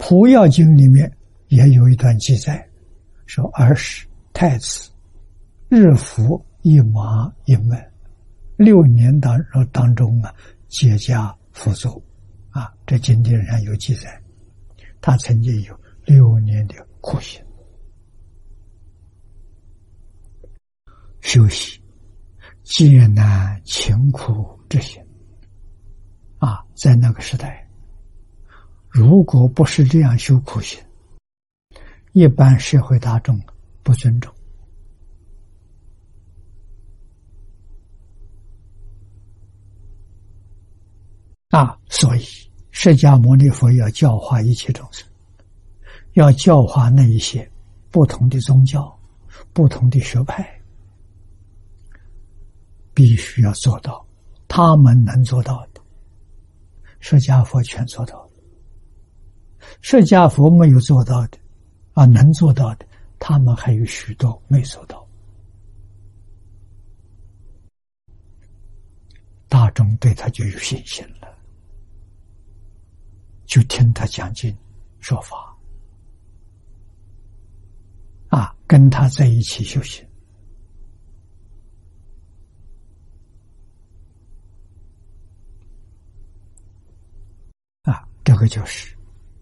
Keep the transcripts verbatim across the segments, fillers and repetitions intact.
普药经里面也有一段记载，说儿时太子日服一麻一闷，六年当当中啊，结跏趺坐啊，这经典上有记载，他曾经有六年的苦行修习，艰难勤苦之行啊，在那个时代，如果不是这样修苦行，一般社会大众不尊重啊，所以释迦牟尼佛要教化一切众生，要教化那一些不同的宗教、不同的学派，必须要做到他们能做到的，释迦佛全做到了。释迦佛没有做到的啊，能做到的，他们还有许多没做到。大众对他就有信心了，就听他讲经说法啊，跟他在一起修行啊，这个就是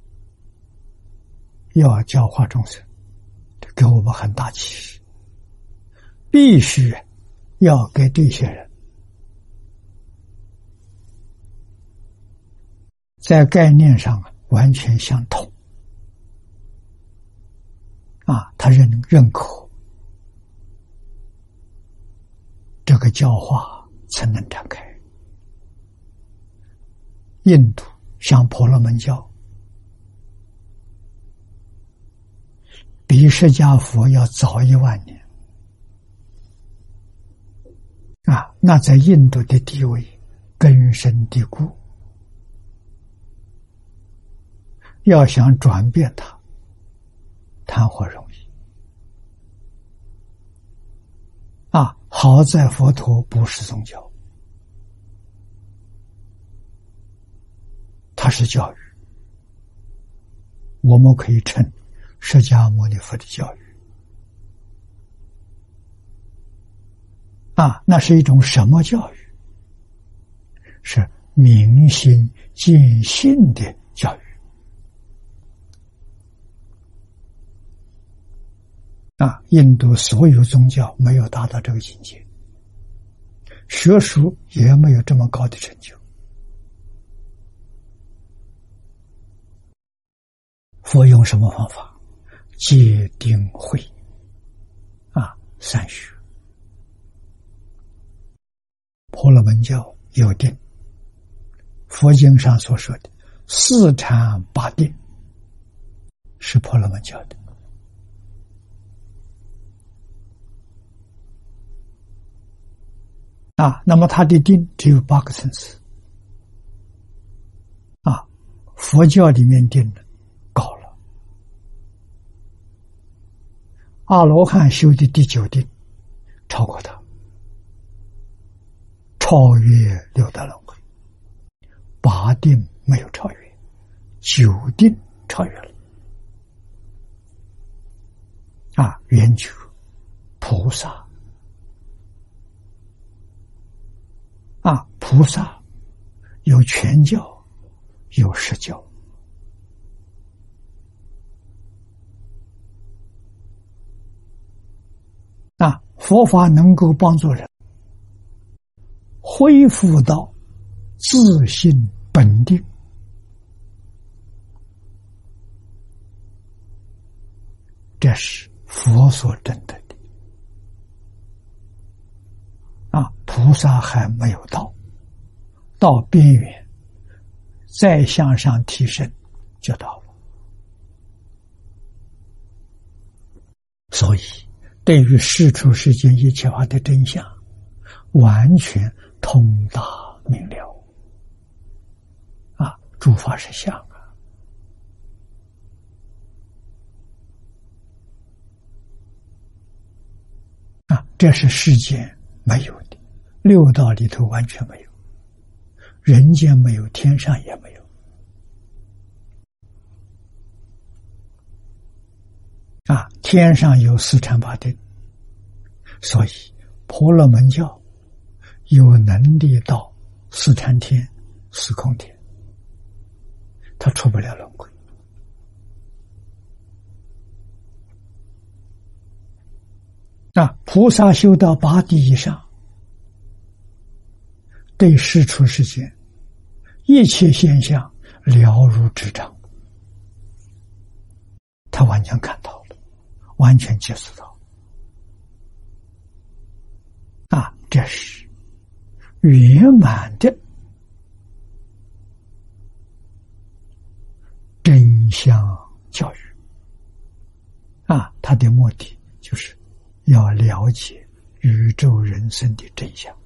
要教化众生，这给我们很大启示，必须要给这些人在概念上完全相同啊，他认认可，这个教化才能展开。印度像婆罗门教，比释迦佛要早一万年啊，那在印度的地位根深蒂固，要想转变它，谈何容易啊！好在佛陀不是宗教，它是教育，我们可以称释迦牟尼佛的教育啊，那是一种什么教育？是明心见性的教育啊！印度所有宗教没有达到这个境界，学术也没有这么高的成就。佛用什么方法？戒定慧啊，三学。婆罗门教有定，佛经上所说的四禅八定是婆罗门教的啊，那么它的定只有八个层次啊，佛教里面定的高了，阿罗汉修的第九定超过它，超越六道轮回，八定没有超越，九定超越了啊！圆觉菩萨啊，菩萨有全教，有实教啊，佛法能够帮助人恢复到自性本定，这是佛所证得的啊！菩萨还没有到，到边缘再向上提升就到了。所以对于世出世间一切法的真相完全通达明了啊，诸法实相啊，啊，这是世间没有的，六道里头完全没有，人间没有，天上也没有天上有四禅八定，所以婆罗门教有能力到四禅天、四空天，他出不了轮回。啊，菩萨修到八地以上，对世出世间一切现象了如指掌，他完全看到了，完全接触到。啊，这是圆满的真相教育。啊，他的目的就是要了解宇宙人生的真相。